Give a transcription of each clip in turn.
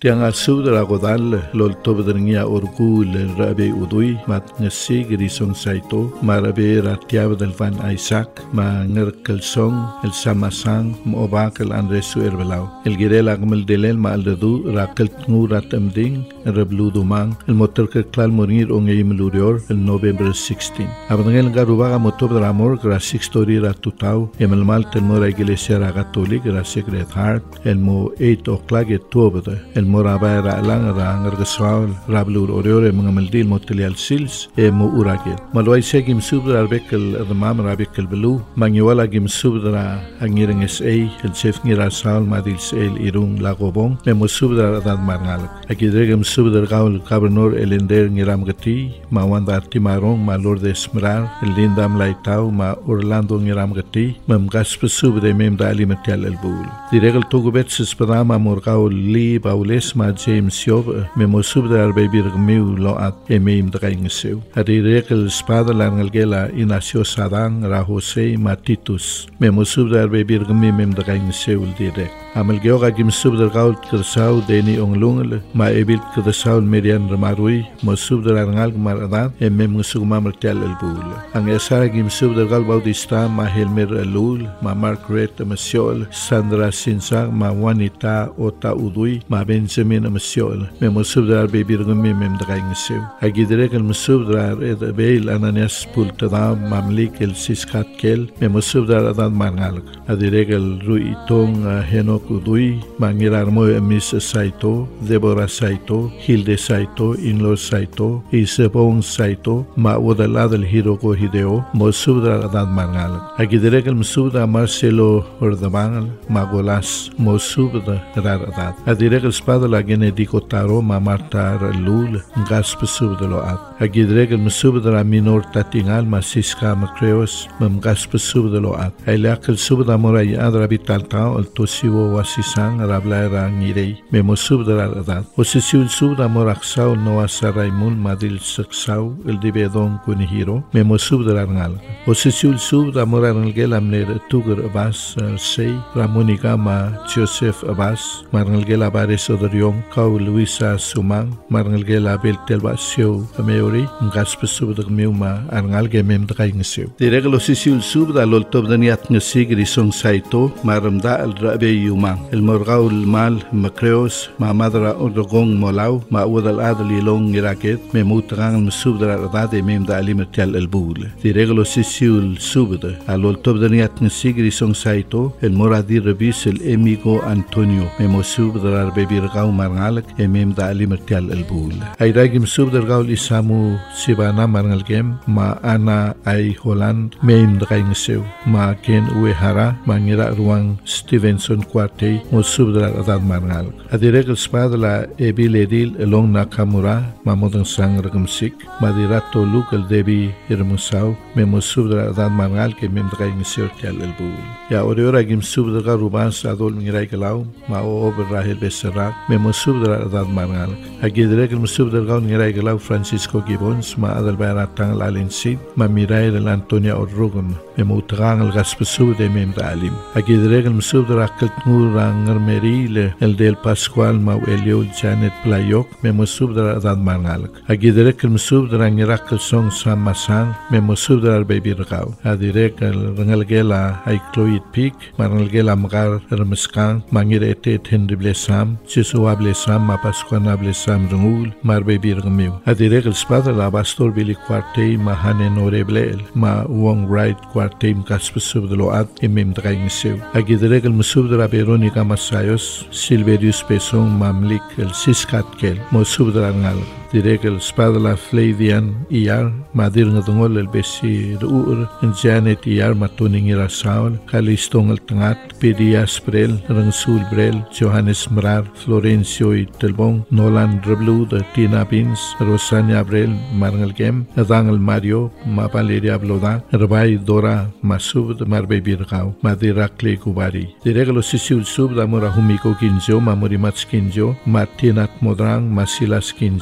Tiang asu dara godal lol tobdringia orgul rabe udui mat ngasi grisong saito marabe ratiab del van Isaac ma ngerkel song el samasang mo bakel Andresu erbelau el girela gmel delel ma aldedu rakel tnurat amding rebludu mang el motor ke klal morir onge imlurior el November 16 abangel garubaga motor dara amor gra 6 story ratutau emel mal tel mora iglesia católica gra Sacred Heart el mo 8 o'clock etobde el moraba ra lang ra ngergeswal rablur oriore mangameldil motelial sils e mo uragel malwai segim subdar bekel admam rabekel belu mangiwala gim subdara angireng SA el chef ngira sal madil sel irung lagobong me mo subdar adad marngal akidregem subdar gaul gobernador elender ngiram gati mawanda timarong malor de smrar el lindam laitau ma Orlando ngiram gati mam gasp subde mem dali metial el bul diregel togubet spadama morgaul li baules ma James Job me mo subdar bebir gmiu lo at emim draing seu adi regel spada langal gela Inacio Sadang ra Jose Matitus me mo subdar bebir gmim draing seu direk amal geoga gim subdar gaul kersau deni onglungel ma ebil kersau median ramarui mo subdar ngal maradan emem musugma mertial el bul ang esara gim subdar gaul bautista ma Helmer Elul ma Margaret Masiol Sandra Sinsa ma Juanita Ota Udui ma Benjamin Masiol me mo subdar bebir gmim draing seu agidrek el musubdar ed beil ananias pultada mamlik el siskat kel me mo subdar adan marngal adirek el ruitong henok udui mangirar mo Miss Saito Deborah Saito Hilde Saito Inlo Saito Isebong Saito ma udalad el Hiroko Hideo mo subdar adan marngal agidrek el musubdar Marcelo Ordabangal Magolas mo subdar adan adirek el spada la genedico taro ma Marta Lul gasp subdalo at agidrek el musubdar minor tatingal ma Siska Macreos mam gasp subdalo at ailak el subdar moray adra bitalta el tosiwo wasisang rabla rangirei me mo subdar adan osisiul subdar moraksau no asaraimul madil saksau el dibedon kunihiro me mo subdar ngal osisiul subdar moral gelamner tugur abas sei ramonika ma Joseph Abbas marngal gela bares odrion kau Luisa Sumang marngal gela beltelbasio ameori gasp subdar miuma arngal gemem draing seu direglo sisiul subdar lol tobdaniat ngesigri song saito maramda al rabe yumang el morgaul mal Macreos ma madra odogong molau ma udal adli long iraket me mutrang subdar adade mem da alimetial el bul direglo sisiul subdar alol tobdaniat ngesigri song saito el moradi rebis el emigo Antonio me mo subdar bebir gau marngalak emem da alimetial el bul airagim subdar gaul isamu sibana marngal gem ma ana ay Holland mem draing seu ma ken uehara mangira ruang Stevenson Quartey mo subdar adad marngal adirek el spada la ebil edil elong Nakamura ma modang sang ragamsik madirato luk el debi irmusau me mo subdar adad marngal ke mem draing seu tial el bul ya oriora gim subdar garubans adol mingirai galau ma o ober rahel beserak me mo subdar adad marngal agidrek el subdar gaun ngirai galau Francisco Gibbons ma adal baratang lalinsid ma mirai el Antonia Orrugun me mo utrang el gaspesu de mem da alim agidrek el subdar akelt nurang ngermerile el del Pascual ma Elio Janet Playok me mo subdar adad marngal agidrek el subdar ngirak el song samasang me mo subdar baby rgau adirek el rangal gela ay Chloe Peak marngal gela magar hermeskan mangirete tendiblesam chisuablesam ma Pascuanablesam rungul mar baby rgmiu adirek el spada la Pastor Billy Quartey ma Hane Noreblel ma Wong Wright Quartey kaspesu de lo ad emem draing seu agidrek el musubdar Veronica Masayos Silverius Pesong mamlik el siskat kel mo subdar ngal direk el spada la Flavian Iar madir ngadungol el besi ruur Janet Iar matuning irasaul kalistong el tangat Pidias Brel Rangsul Brel Johannes Mrar Florencio Telbong Nolan Reblud Tina Bins Rosania Brel marngal gem Adangel Mario ma Valeria Blodan Rabai Dora Masubd marbe birgau madirakle kubari direk lo sisiul subda mora humiko kinjo ma Morimatz kinjo Martinat Modrang Masilas kinjo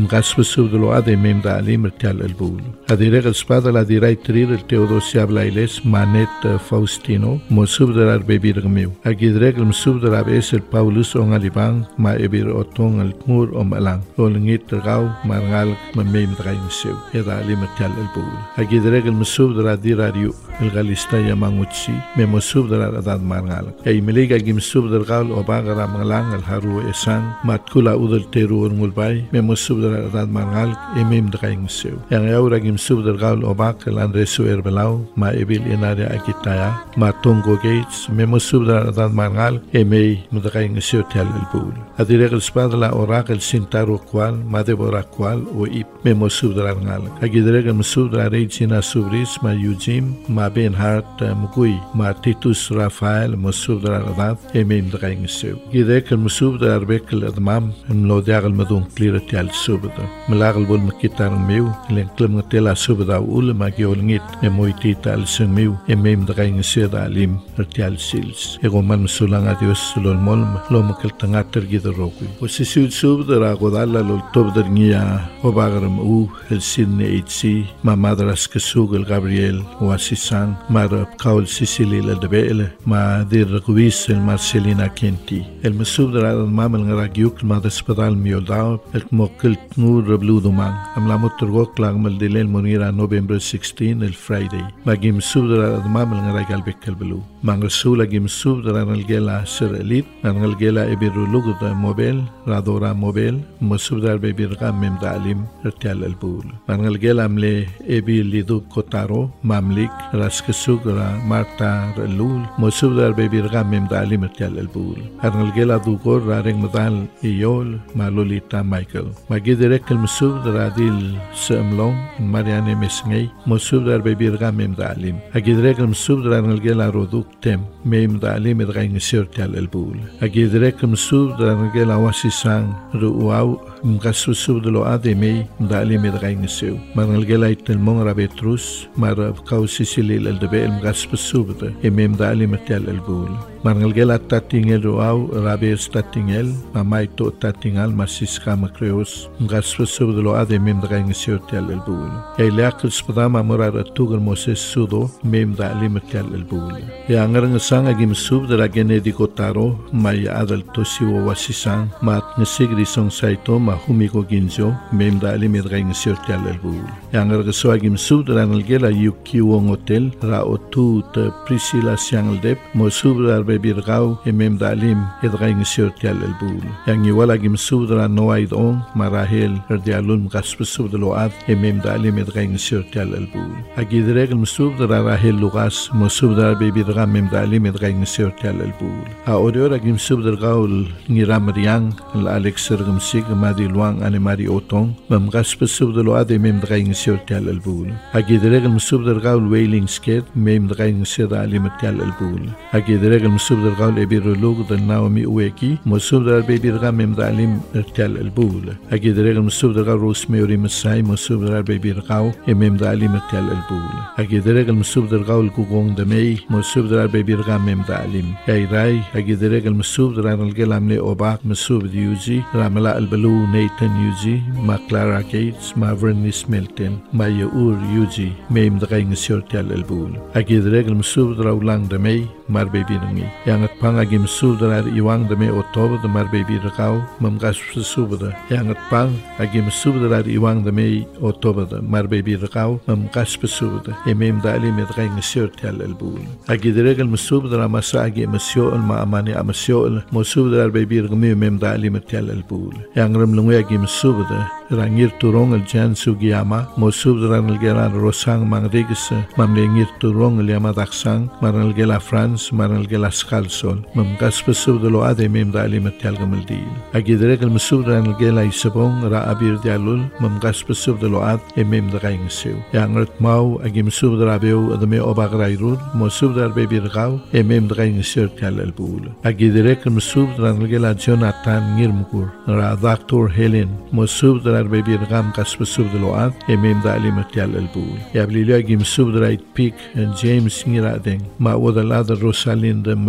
مقاس بسودلو ادي ميم دا عليم ارتيال البول هذه رجل سبادا لا دي راي ترير التيودوسيا بلايلس مانيت فاوستينو مسوب درار بيبي رغميو اجي رجل مسوب درار بيس باولوس اون اليبان ما ابير اوتون الكمور ام الان لولنيت رغاو مارغال ميم دراي مسيو هذا عليم ارتيال البول اجي رجل مسوب درار دي راديو الغاليستايا مانوتسي مسوب درار اداد مارغال اي مليغا جي مسوب درغال اوباغرا مغلان الهارو اسان ما تكولا اودل تيرو ورمولباي مسوب درار اداد مارغال ميم دراي مسيو يعني اورا جي مسوب درغال اوباك الاندريسو اربلاو ما ابيل اناريا اكيتايا ما تونغو جيتس مسوب درار اداد مارغال مي مدراي مسيو تيال البول هذه رجل سبادلا اوراق السنتارو كوال ما دبورا كوال وإيب مسوب درار غال اجي رجل مسوب درار ريجينا سوبريس ما يوجيم ما بين هارت مكوي ما تيتوس رافائيل مسوب درار اداد ميم دراي مسيو جيدك المسوب درار بيك الادمام ملو دياغ المدون كلير تيال سوبدا ملاغل بول مكيتار ميو لين كلم تيلا سوبدا اول ما جيولنيت مويتي تال سميو ميم دراي مسيو دا عليم ارتيال سيلز اغومان مسولان اديوس لول مولم لو مكل تنغاتر جيد الروكوي وسيسيو سوبدا راغودالا لول توبدر نيا وباغرم او السين ايتسي ما مادراس كسوغل غابرييل واسيسان ما ربكاول سيسيلي لدبيل ما دير رغويس المارسيلينا كينتي المسوب درار المام الغراغيوك ما دسبدال ميولداو الموكل نور ربلودو مان املا مترغوك لاغمل ديليل مونيرا نوفمبر 16 الفرايداي ما جيم سوب درار المام الغراغال بكل بلو ما رسولا جيم سوب درار الجيلا سراليت ما الجيلا ابيرو لوغد موبيل رادورا موبيل مسوب درار بيبيرغا ميم داليم ارتيال البول ما الجيلا ملي ابي ليدو كوتارو مامليك راسكسوغرا مارتا رلول مسوب درار بيبيرغا ميم داليم ارتيال البول ما الجيلا دوغور رارين مدال ايول ما لوليتا مايكل ما جيدرك المسوب درار ديل ساملون مارياني مسنجي مسوب درار بيبيرغا ميم داليم اجيدرك المسوب درار الجيلا رودوك تم ميم داليم ادغاين سيرتيال البول اجيدرك المسوب درار الجيلا واسيسان رؤواو مقصو سوب دلو آدي مي مداليم ادغاين سيو مرن الجيلا يتلمون رابيتروس مار بقاو سيسيلي للدبيل مقصو سوب ده ميم داليم ارتيال البول مرن الجيلا تاتينيل رؤواو رابيس تاتينيل ما مايتو تاتينيل ماسيسكا مكريوس مقصو سوب دلو آدي ميم دغاين سيرتيال البول يلاك السبداما مرار التوغر موسيس سودو ميم داليم ارتيال البول يا نغرن سان اجي مسوب درا جينيدي كوتارو ما يادل توسيو واسيسان ما نسيغري سون سايتو ما هميكو جينزو ميم داليم ادغاين سيرتيال البول يا نغرن سو اجي مسوب درا نلجيلا يوكيو هوتيل را اوتو ت بريسيلا سيانلديب مسوب درا بيبيرغاو ميم داليم ادغاين سيرتيال البول يا نيوالا اجي مسوب درا نوايد اون مراهيل رديالون مقصب سوب دلو اد ميم داليم ادغاين سيرتيال البول اجي دريغ مسوب درا راهيل لوغاس مسوب درا بيبيرغا ميم داليم ادغاين سيرتيال البول اوريورا اجي مسوب درغاول نيرام ريان الالكس رغمسيغ مادي لوان اني ماري اوتون مقصب سوب دلو اد ميم ادغاين سيرتيال البول اجي دريغ مسوب درغاول ويلينغ سكيت ميم ادغاين سيرتيال البول اجي دريغ مسوب درغاول ابيرولوغ دناومي اويكي مسوب درا بيبيرغا ميم داليم ارتيال البول اجي دريغ مسوب درغاول روسميوري مساي مسوب درا بيبيرغاو ميم داليم ارتيال البول اجي دريغ مسوب درغاول كوغون دمي مسوب درا بيبيرغا ميم داليم اي راي اجي دريغ مسوب درا نلقلامني اوباق مسوب ديوزي راملا البلو نيتن يوزي ما كلارا جيتس ما فرنيس ميلتن ما يور يوزي ميم دغاين سيرتيال البول اجي دريغ مسوب درا ولان دمي مار بيبيرغي يانت بان اجي مسوب درا يوان دمي اوتوب دمار بيبيرغاو ممغاس سوبدا يانت بان اجي مسوب درا يوان دمي اوتوب دمار بيبيرغاو ممغاس سوبدا ميم داليم ادغاين سيرتيال البول اجي دريغ المسوب درا مسا اجي مسيو ما اماني امسيو مسوب درا بيبيرغمي ميم داليم ارتيال البول يانغرم لونغي اجي مسوب درا رانير تورونغ الجان سوغياما مسوب درا نلجيران روسان مانغريغس ماملينير تورونغ الياما داكسان مارنلجيلا فرانس مارنلجيلا سكالسول ممغاس بسوب دلو ادي ميم داليم ارتيال غملديل اجي دريغ المسوب درا نلجيلا يسبون را ابير ديالول ممغاس بسوب دلو اد ميم دغاين سيو يانغرت ماو اجي مسوب درا بيو ادمي اوباغرايرود مسوب درا بيبيرغاو ميم دغاين سيرتيال البول اجي دريغ المسوب درا نلجيلا جوناتان نيرمكور را دكتور هيلين مسوب درا بيبيرغام قاس بسوب دلو اد ميم داليم ارتيال البول يابليلو اجي مسوب درا بيك جيمس نيرادين ما ودلاد روسالين دم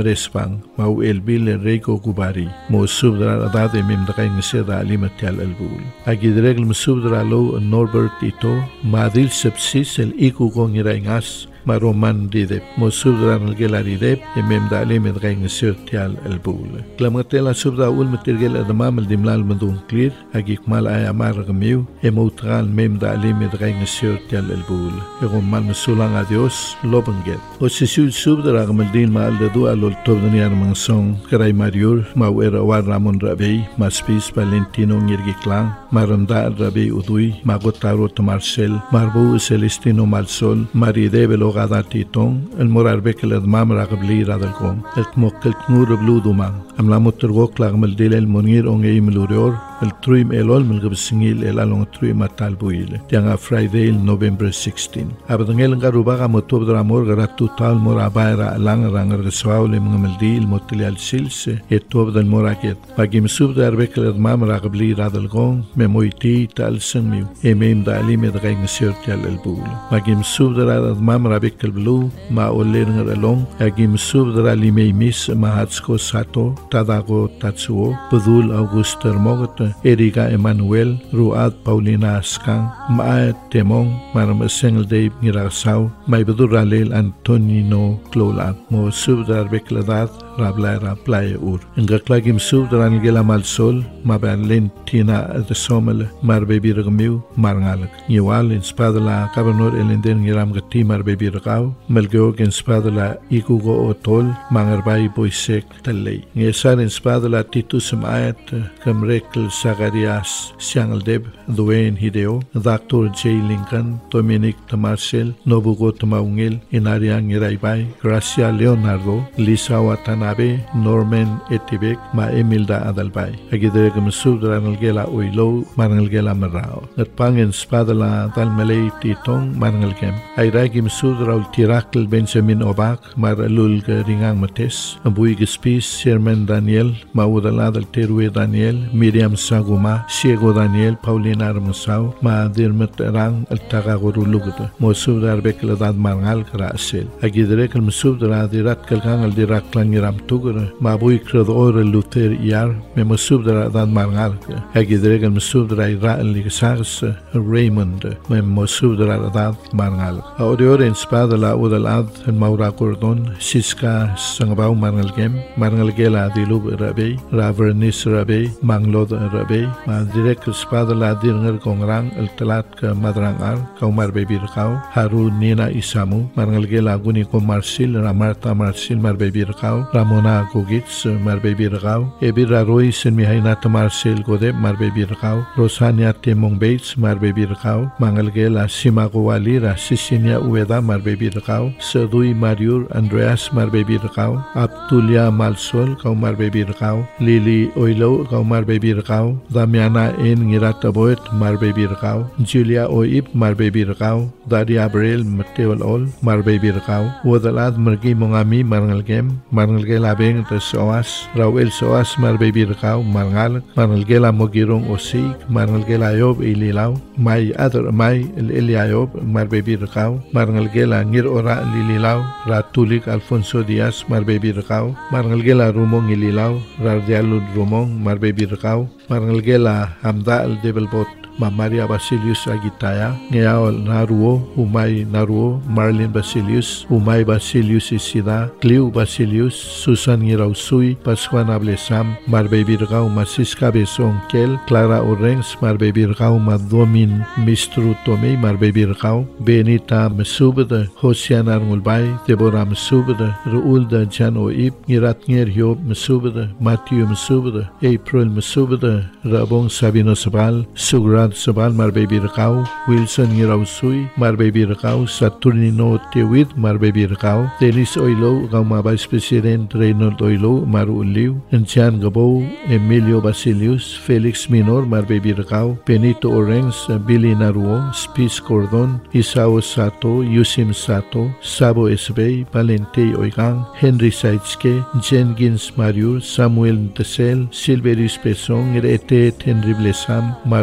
Resbang mau elbil Reiko Kubari mo subdra adade mem dakay ngisera alimatial albul agi diregl musubdra lo Norbert Ito madil sepsis el iku kong iraingas maroman ridep mo subdra nalgela ridep mem da alim dakay ngisera albul klamatela subdra ul matirgel adamam el dimlal mandung clear agi kmal ay amar gamiu mo tral mem da alim dakay ngisera albul man masulang a Dios lobangel o sisul subdra gamaldin ma aldadu alol tobdaniar mga song karay Mariur mawera war Ramon Rabey maspis Valentino Ngirgiklang maranda Rabey Uduy magotaro Marcel marbu Celestino Malsol maride belogada titong el morarbek el admam ragabli radalkom el tmokel tnur bludumang amlamut tergok lagmaldil el monir ong eimlurior el truim elol melgabsingil el along truim atalbuil tianga Friday November 16 abadangel ngarubaga motobdra mor garat total morabaira lang rangar geswaule mengamaldil motilial silse etob del moraket pagim subda arbek el admam ragabli radalkom memoiti tal semiu emem da alime da gaing sirtial el bul pagim subda admam rabek el blu ma oler ngalong pagim subda alime mis mahatsko sato tadago tatsuo budul auguster mogot Erika Emmanuel Ruad Paulina Skang Maat Temong Maramasengel Dave Ngirasaw may beduralel Antonino Clolat mo subdar bekladat Rablaira Playa Ur Ngaklagim subdran gela malsol mabanlen tina de somel marbebi rgmiu marngalak niwal inspadla kabernor elenden ngiram gati marbebi rgaw melgeog inspadla ikugo otol mangarbai boisek tallei ngesar inspadla titus maat kamrekl Sagarias Siangaldeb Dwayne Hideo Dr. J. Lincoln Dominic Tamarcel Nobugo Tamaungil Inariang Iraibai Gracia Leonardo Lisa Watanabe Norman Etibek Ma Emilda Adalbay agidreg masudra nalgela oilo marnalgela marao natpangin spadala dalmalay titong marnalgem ayragi masudra ultirakl Benjamin Obak maralul ringang mates abuy gispis Sherman Daniel maudala dal terwe Daniel Miriam Saguma Siego Daniel Paulina Armasaw ma dirmet rang altagaguruluguta mosudra bekladad marngal krasel agidreg masudra dirat kalgang aldirak langiram tugur mabuy kredor Luther Yar me masudra dan marngal agidreg masudra ira ligsars Raymond me masudra dan marngal audior in spadala udalad maura cordon siska sangbau marngal gela dilub rabe ravernis rabe manglod rabe ma direct spadala dirnger kongrang altalat ka madrangar kaumar bebir kau haru nina isamu marngal gela guni ko marsil ramarta marsil mar bebir kau ramona gogits mar bebir kau ebira roi sen mihaina Marcel Godeb marbebir kau Rosania Temong Bates marbebir kau Mangalgela Simago Walira Sisinia Ueda marbebir kau Sedui Mariur Andreas marbebir kau Abtulia Malsol kau marbebir kau Lili Oilo kau marbebir kau Damiana En Ngirata Boet marbebir kau Julia Oib marbebir kau Daria Abrel Matewal Ol marbebir kau Wadalad Mergi Mongami Marngalgela Beng Soas Raul Soas marbebir kau marngalgela mogirong osig marngalgela yob ililaw may ador may eliayob marbebir kau marngalgela ngir ora lililaw ratulik Alfonso Diaz marbebir kau marngalgela rumong ililaw rardialud rumong marbebir kau marngalgela hamda al debelbot Maria Basilius Agitaya Ngeaol Naruo Umay Naruo Marlene Basilius Umay Basilius Isida Clio Basilius Susan Ngirausui Pascuan Ablesam Marbebirgao Masiska Besong Kel Clara Orengs Marbebirgao Madomin Mistru Tomei Marbebirgao Benita Mesubda Hosian Arngulbay Deborah Mesubda Ruulda Jan Oib Ngirat Nger Hiob Mesubda Matthew Mesubda April Mesubda Rabong Sabino Sabal Sugra Sabal marbebir kau Wilson Ngirausui marbebir kau Saturnino Tewid marbebir kau Dennis Oilo kau Vice President Reynold Oilo maruliu Encian Gabo Emilio Basilius Felix Minor marbebir kau Benito Orengs Billy Naruo Spice Cordon Isao Sato Yusim Sato Sabo Esbey Valente Oigang Henry Saitske Jengins Mariur Samuel Tesel Silverius Pesong Rete Henry Blesam Maru Lem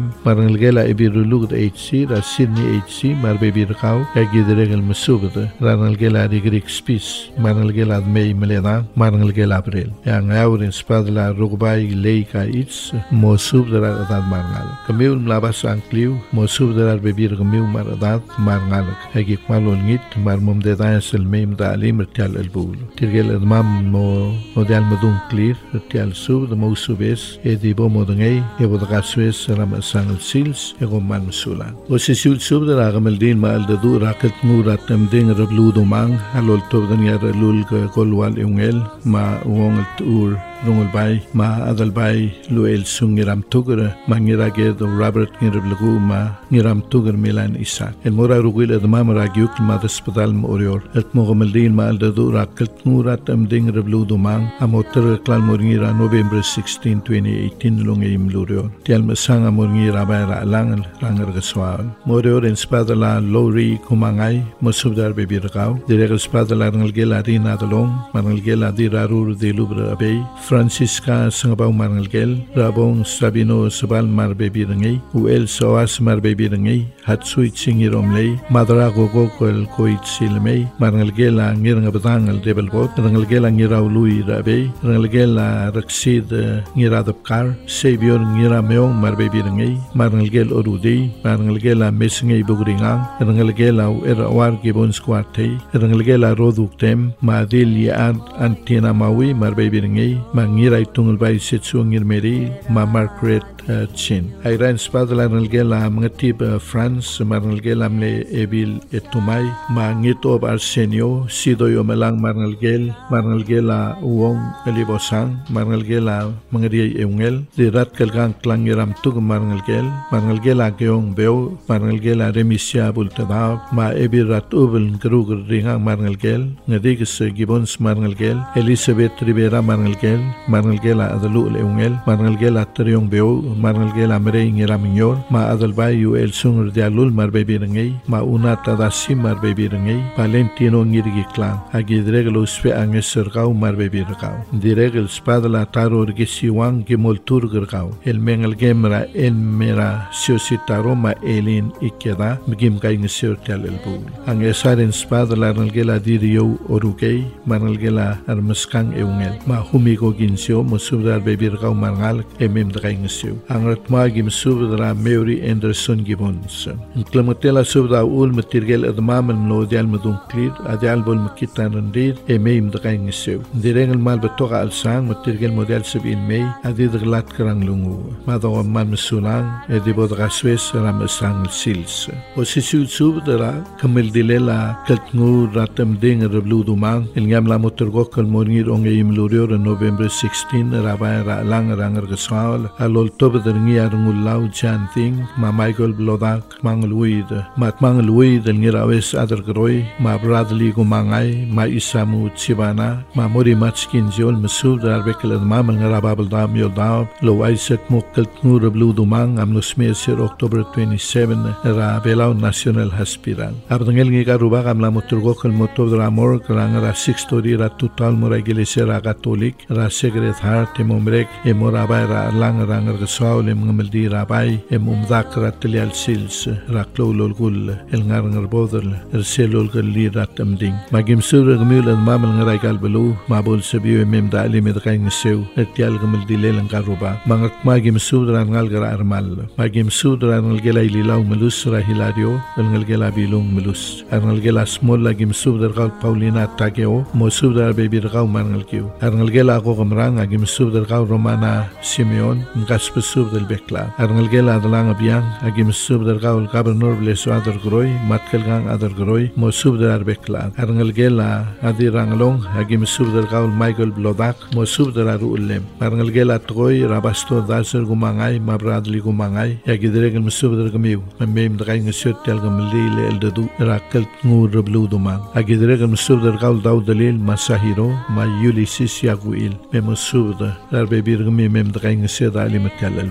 marang gela ibirulug da HC ra Sydney HC mar bebirkaw ya gidiregel masubda ranal gela di Greek Spis marang gela May Meleda marang gela April ya ngawrin spadla rugbay leika its mosubda ra dad marngal kamiul mlabas ankliu mosubda ra bebir kamiu mar dad marngal agi kmalol ngit mar mumde dansel meim da alim rtial albul tirgel admam mo model madun clear rtial sub da mosubes edi bo modengay Gaswes Ramasang Sils Egoman Sulan. Osisul sub de Ragameldin mal de du raket murat ding rebludo mang alol tobdan yar lul kolwal ungel ma wongel ur rungul bay ma adal bay luel sungiram tugur ma ngirage do Robert ngirablagu ma ngiram tugur Milan Isak. El mora rugil adma maragyuk ma hospital ma orior. Et mogameldin mal de du raket murat ding rebludo mang amoter klal moringira November 16, 2018 lungim lurior. Tial masang amorngi rabay lang rangar gaswal. Morior in spadala Lowry kumangay masubdar bebirkaw. Direk spadala rangalgel arin adalong mangalgel adirarur de lubra abay. Francisca sangabaw mangalgel rabong sabino sabal mar bebirangay. Uel sawas mar bebirangay. Hatsuit singiromlay. Madra gogokol koit silmay. Mangalgel ngirang abatangal debelbot. Rangalgel ngiraw lui rabay. Rangalgel raksid ngiradapkar. Savior ngirameyong mar bebirangay. Marngalgel orudey. Marngalgel mesngay bugringang. Rangalgel erawar gibon squartay. Rangalgel roduktem. Madil yaad antina mawi mar bebirangay. Mangiray tungul bay sitsu ngirmeri. Ma Margaret Chin. Ayran spadala rangalgel mga tib France. Marngalgel amle ebil etumay. Mangitob Arsenio. Sidoyo melang marngalgel. Marngalgel uwong elibosang. Marngalgel mga riyay eungel. Dirat kalgang klang ngiram tug marngalgel agayong beo marngalgel remisya bultadaw ma ebirat ubel grugur ringang marngalgel ngadigis gibons marngalgel Elizabeth Rivera marngalgel adalu leungel marngalgel atriyong beo marngalgel amrey ngiraminyor ma adalbay el sungur dialul marbebirangay ma unat adasim marbebirangay Valentino ngirigi klang agidregel uspe angesergaw marbebirgaw diregel spadala taror gisiwang gimoltur gergaw el mengal gemra el mera siositaro ma elin ikeda mgim kay ngisir tal elbul ang esarin spadala rangalgela dirio orugay marngalgela armaskang eungel ma humigo ginsyo musubdar bebirgaw marngal emem kay ngisyo ang ratma gim subdra Mary Anderson Gibbons nklamotela subda ul matirgel admam no dial madung clear adial bol makitan randir emem kay ngisyo direngel mal betoka alsang matirgel model sabil may adidglat karang lungu madaw man sulang edibo gaswes ramasang sils o sisul subdra kamel dilela kaltngu ratam ding rebludu mang ngam la motorgo kal morngir ongayim lurio November 16 rabay ra lang rangar gaswal alol tobder ngiar ngulau chanting ma Michael Blodak mangluid mat mangluid ngirawes adar groy ma Bradley gumangay ma Isamu Chibana ma Mori Matskin jol masudar bekel ma ngarababal dam yol daw lo Isaac mokal ngur rebludu mang am Sir October 27 ra Belao National Hospital. Abdangel ngi karuba kam la moturgo kal motor dramor krang ra 6 story ra total mora iglesia ra catholic ra secret heart emomrek emoraba ra lang rangar gasawle mga rabay emumdak ra tilial sils ra klolol gul el ngar bodol el selol gali ra tamding magim sur gmul al mamal ngaray kalbelu mabol sabiyo emem dali med kay ngesew etial gmul dilel karuba mangat magim sur ra ngal gara armal magim sudra ngalgela ililaw melus ra Hilario ngalgela bilong melus ngalgela small lagim sudra gal Paulina Tageo mo sudra bebir gaw mangalkiw ngalgela ako kamrang agim sudra gaw Romana Simeon ngas sudra bekla ngalgela dalang abiang agim sudra gaw Gobernador Bleso adar groy matkelgang adar groy mo sudra bekla ngalgela adiranglong agim sudra gaw Michael Blodak mo sudra ruulem ngalgela troy rabasto daser gumangay ma Bradley gumangay yagidreg masubdar gamiw mamem dagay ngasot tel gamlile el dadu rakal ngur rebludo mang agidreg masubdar gaul daw dalil masahiro ma Ulysses yaguil me masubdar dar bebir gami mem dagay ngasot ali matal albul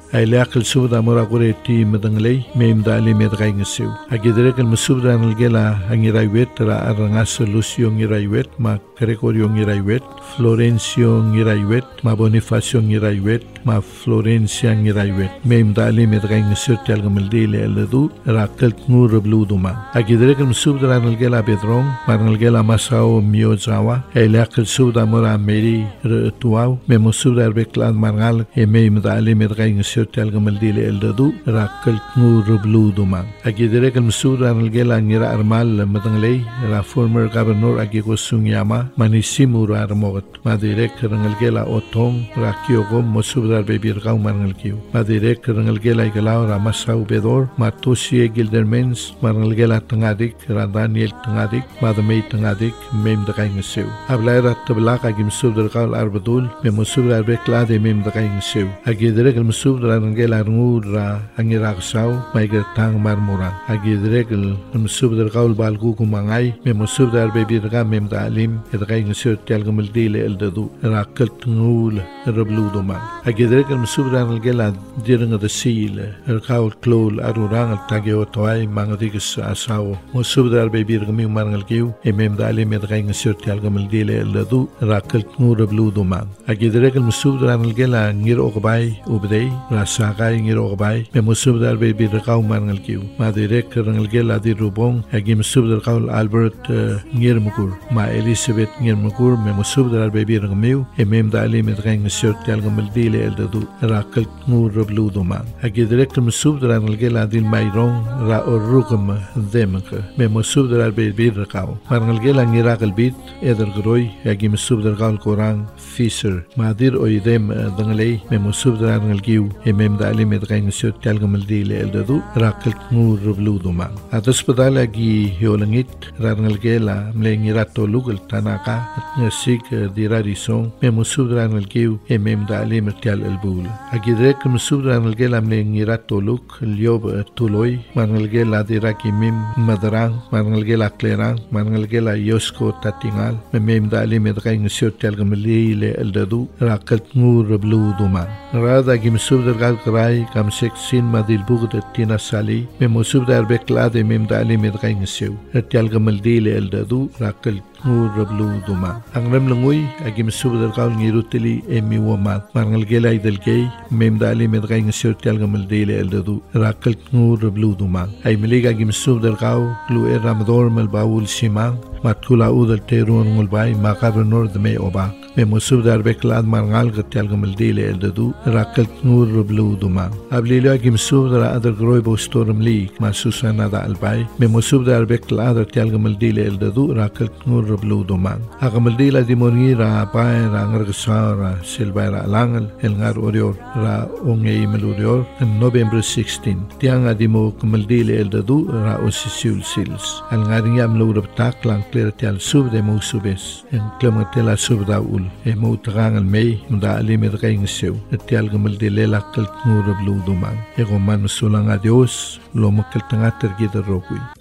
ay leakal subda mora kureti madanglay mem dali medray ngasiw agidrek al musubda nalgela ang iraiwet ra arangas Lucio ngiraiwet ma Gregorio ngiraiwet Florencio ngiraiwet ma Bonifacio ngiraiwet ma Florencia ngiraiwet mem dali medray ngasiw tial gamaldile eladu ra kalt ngur bluduma agidrek al musubda nalgela bedrong mar nalgela masao miozawa ay leakal subda mora meri tuaw mem musubda beklan margal mem dali medray ngasiw tial gamaldile eladu ra kalt ngur bluduma agidrek al musubda nalgela ngira armal madanglay ra former governor Agiko Sungyama manisimu ra armogat madirek rangalgela otong ra kiogom mosubdar bebirgaw marangalkiw madirek rangalgela igalaw ra masaw bedor matusie gildermens marangalgela tangadik ra Daniel tangadik madamay tangadik mem dakay ngasiw ablay ra tablak agim subdar kawl arbadul mem mosubdar beklade mem dakay ngasiw agidrek al musubdar rangalgela ngur ra angirakasaw maigertang marmurang agidrek al musubdar kawl balgu kumangay mem musubdar bebirga mem dalim edgay ngasiw tial gamaldile eldadu ra kalt ngul rabluduma agidrek al musubdar rangalgela dirang da sil kawl klol arurang al tagyo toay mangadigas asaw musubdar bebirga mem marangalkiw mem dalim edgay ngasiw tial gamaldile eldadu ra kalt ngur rabluduma agidrek al musubdar rangalgela ngir ogbay ubday ra sagay ngir ogbay mem musubdar bebirga marangalkiw madirek rangalgela di rubong agim musubdar kawl Albert ngirmukur ma Elizabeth ngirmukur me musubdar baby ragmiw mem dali met gang short tial gamaldile eldadu ra kalt ngur rabluduma agidrek musubdar ngalgela dil mayrong ra urugum demk me musubdar baby rakaw marngalgela ngira qalbit eder groy agim musubdar qawl korang Fisher madir oidem danglay me musubdar ngalgiw mem dali met gang short tial gamaldile eldadu ra kalt ngur rabluduma adas padala gi yolangit rangalgela mlengirato lugal tanaka at ngasig dirarisong me musubdran ngalgiw mem dali mertial elbul agidrek musubdran ngalgela mlengirato luk lyob tuloy mangalgela diraki mim madrang mangalgela klerang mangalgela yosko tatingal mem dali medray ngsiotial gamlile eldadu rakalt ngur bluduma rada gim subdar gal kray kam seksin madil bugd tina sali me musubdar beklade mem dali medray ngsiw tial gamaldile eldadu rakalt ngur rabluduma ang ramlangoy agim subdar kawl ngirutili emi wamat mangalgela idalgay mem dali medray ngsiw tial gamaldile eldadu rakalt ngur rabluduma ay meliga agim subdar kaw lu ramador malbaul simang matkula udal terun ngulbay makabanor de me obak me musubdar beklad mangal gatial gamaldile eldadu rakalt ngur rabluduma ablilo agim subdar adar groy bostorum li ma Susana da albay me musubdar beklad tial gamaldile eldadu rakalt ngur rabluduma agamaldila di mongi ra pay ra ngargasa ra silbay ra langal el ngar orior ra ongay melurior November 16 tiang adimo gamaldile eldadu ra osisiul sils al ngaring yam lurabtak lang clear tial subde mo subes en klamatela subdaul mo tarangal may mda alimir kay ngsew tial gamaldile lakalt ngur rabluduma ego man sulang adios lo makaltangater gida rokuy